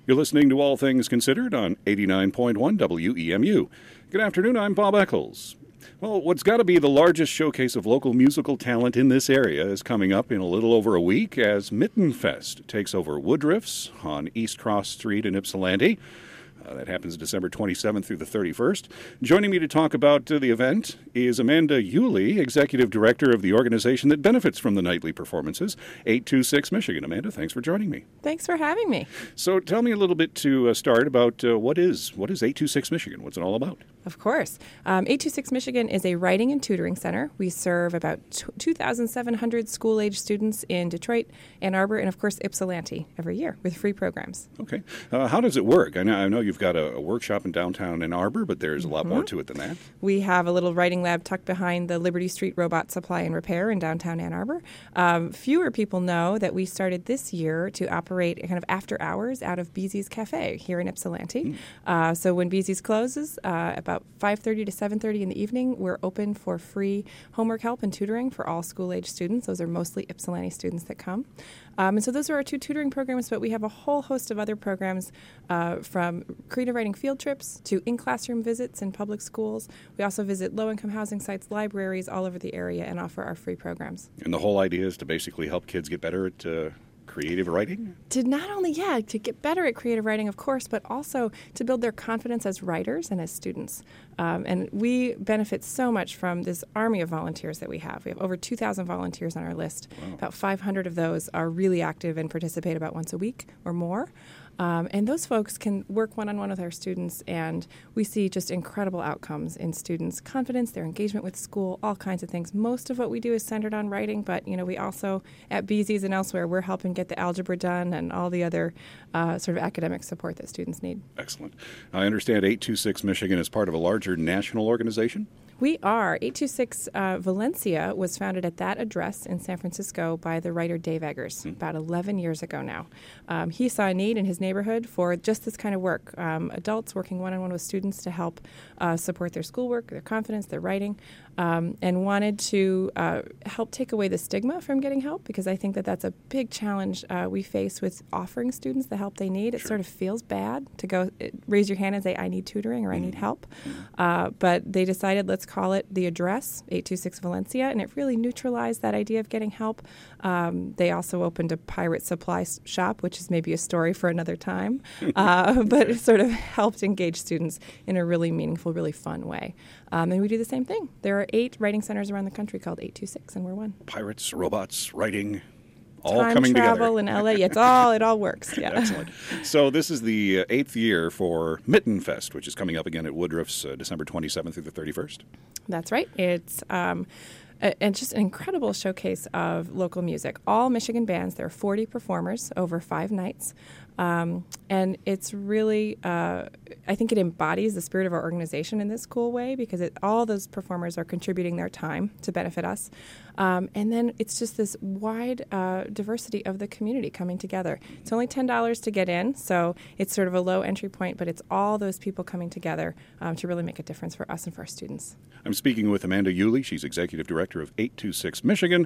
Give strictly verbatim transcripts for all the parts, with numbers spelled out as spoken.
You're listening to All Things Considered on eighty-nine point one W E M U. Good afternoon, I'm Bob Eccles. Well, what's got to be the largest showcase of local musical talent in this area is coming up in a little over a week as Mitten Fest takes over Woodruff's on East Cross Street in Ypsilanti. Uh, that happens December twenty-seventh through the thirty-first. Joining me to talk about uh, the event is Amanda Yulee, Executive Director of the organization that benefits from the nightly performances, eight two six Michigan. Amanda, thanks for joining me. Thanks for having me. So tell me a little bit to uh, start about uh, what is what is eight two six Michigan? What's it all about? Of course. Um, eight two six Michigan is a writing and tutoring center. We serve about two thousand seven hundred school-age students in Detroit, Ann Arbor, and, of course, Ypsilanti every year with free programs. Okay. Uh, how does it work? I know, I know you've got a, a workshop in downtown Ann Arbor, but there's a lot mm-hmm. more to it than that. We have a little writing lab tucked behind the Liberty Street Robot Supply and Repair in downtown Ann Arbor. Um, fewer people know that we started this year to operate kind of after hours out of Beezy's Cafe here in Ypsilanti. Mm. Uh, so when Beezy's closes, uh, about About five thirty to seven thirty in the evening, we're open for free homework help and tutoring for all school-age students. Those are mostly Ypsilanti students that come. Um, and so those are our two tutoring programs, but we have a whole host of other programs uh, from creative writing field trips to in-classroom visits in public schools. We also visit low-income housing sites, libraries all over the area, and offer our free programs. And the whole idea is to basically help kids get better at uh creative writing? To not only, yeah, to get better at creative writing, of course, but also to build their confidence as writers and as students. Um, and we benefit so much from this army of volunteers that we have. We have over two thousand volunteers on our list. Wow. About five hundred of those are really active and participate about once a week or more. Um, and those folks can work one-on-one with our students, and we see just incredible outcomes in students' confidence, their engagement with school, all kinds of things. Most of what we do is centered on writing, but, you know, we also, at Beezy's and elsewhere, we're helping get the algebra done and all the other uh, sort of academic support that students need. Excellent. I understand eight two six Michigan is part of a larger national organization? We are. eight two six uh, Valencia was founded at that address in San Francisco by the writer Dave Eggers mm. about eleven years ago now. Um, he saw a need in his neighborhood for just this kind of work, um, adults working one-on-one with students to help uh, support their schoolwork, their confidence, their writing, um, and wanted to uh, help take away the stigma from getting help, because I think that that's a big challenge uh, we face with offering students the help they need. It sure. sort of feels bad to go it, raise your hand and say, I need tutoring or mm. I need help. Uh, but they decided, let's call it the address, eight two six Valencia, and it really neutralized that idea of getting help. Um, they also opened a pirate supply shop, which is maybe a story for another time, uh, but it sort of helped engage students in a really meaningful, really fun way. Um, and we do the same thing. There are eight writing centers around the country called eight two six, and we're one. Pirates, robots, writing, all Time coming travel together. in L A. It's all, it all works. Yeah. Excellent. So this is the uh, eighth year for Mitten Fest, which is coming up again at Woodruff's uh, December twenty-seventh through the thirty-first. That's right. It's um, a, and just an incredible showcase of local music. All Michigan bands. There are forty performers over five nights. Um, and it's really, uh, I think it embodies the spirit of our organization in this cool way, because it, all those performers are contributing their time to benefit us. Um, and then it's just this wide uh, diversity of the community coming together. It's only ten dollars to get in, so it's sort of a low entry point, but it's all those people coming together um, to really make a difference for us and for our students. I'm speaking with Amanda Yulee. She's Executive Director of eight two six Michigan.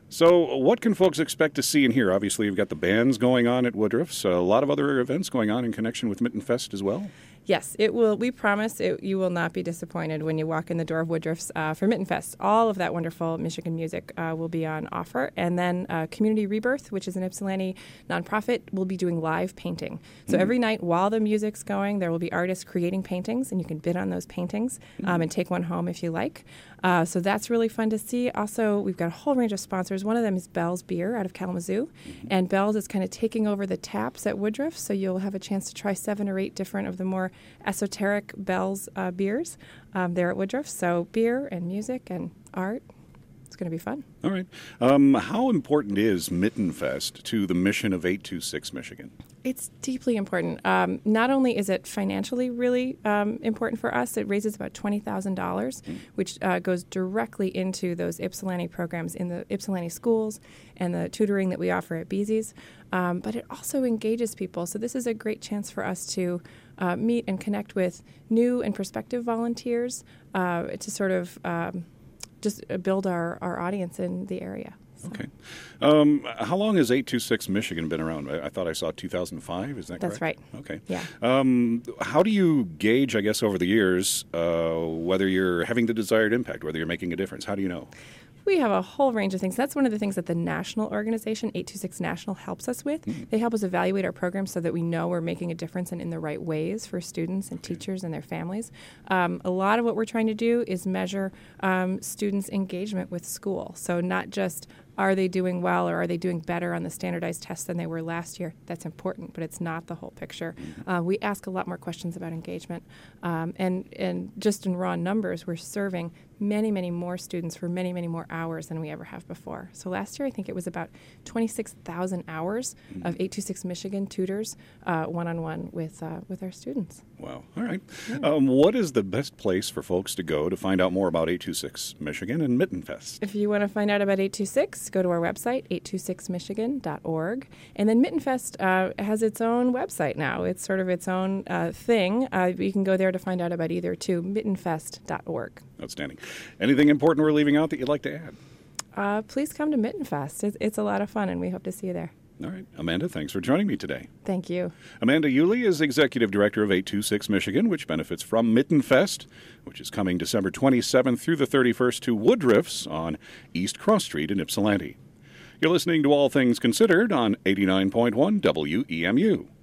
So what can folks expect to see in here? Obviously, you've got the bands going on at Woodruff's, a lot of other events going on in connection with Mitten Fest as well. Yes, it will. We promise it, you will not be disappointed when you walk in the door of Woodruff's uh, for Mitten Fest. All of that wonderful Michigan music uh, will be on offer. And then uh, Community Rebirth, which is an Ypsilanti nonprofit, will be doing live painting. So mm-hmm. every night while the music's going, there will be artists creating paintings, and you can bid on those paintings um, mm-hmm. and take one home if you like. Uh, so that's really fun to see. Also, we've got a whole range of sponsors. One of them is Bell's Beer out of Kalamazoo. Mm-hmm. And Bell's is kind of taking over the taps at Woodruff, so you'll have a chance to try seven or eight different of the more esoteric Bell's uh, beers um, there at Woodruff. So beer and music and art. It's going to be fun. All right. Um, how important is Mitten Fest to the mission of eight two six Michigan? It's deeply important. Um, not only is it financially really um, important for us, it raises about twenty thousand dollars, mm. which uh, goes directly into those Ypsilanti programs in the Ypsilanti schools and the tutoring that we offer at Beezy's. Um, but it also engages people. So this is a great chance for us to uh, meet and connect with new and prospective volunteers uh, to sort of um, just build our, our audience in the area. So. Okay. Um, how long has eight two six Michigan been around? I, I thought I saw two thousand five. Is that correct? That's right. Okay. Yeah. Um, how do you gauge, I guess, over the years, uh, whether you're having the desired impact, whether you're making a difference? How do you know? We have a whole range of things. That's one of the things that the national organization, eight two six National, helps us with. Mm-hmm. They help us evaluate our programs so that we know we're making a difference and in the right ways for students and okay. teachers and their families. Um, a lot of what we're trying to do is measure um, students' engagement with school. So not just are they doing well or are they doing better on the standardized tests than they were last year? That's important, but it's not the whole picture. Mm-hmm. Uh, we ask a lot more questions about engagement. Um, and, and just in raw numbers, we're serving many, many more students for many, many more hours than we ever have before. So last year, I think it was about twenty-six thousand hours mm-hmm. of eight two six Michigan tutors uh, one-on-one with uh, with our students. Wow. All right. Yeah. Um, what is the best place for folks to go to find out more about eight two six Michigan and Mittenfest? If you want to find out about eight two six, go to our website, eight two six michigan dot org. And then Mittenfest uh, has its own website now. It's sort of its own uh, thing. Uh, you can go there to find out about either, too, mittenfest dot org. Outstanding. Anything important we're leaving out that you'd like to add? Uh, please come to Mittenfest. It's, it's a lot of fun, and we hope to see you there. All right. Amanda, thanks for joining me today. Thank you. Amanda Yulee is Executive Director of eight two six Michigan, which benefits from Mittenfest, which is coming December twenty-seventh through the thirty-first to Woodruff's on East Cross Street in Ypsilanti. You're listening to All Things Considered on eighty-nine point one W E M U.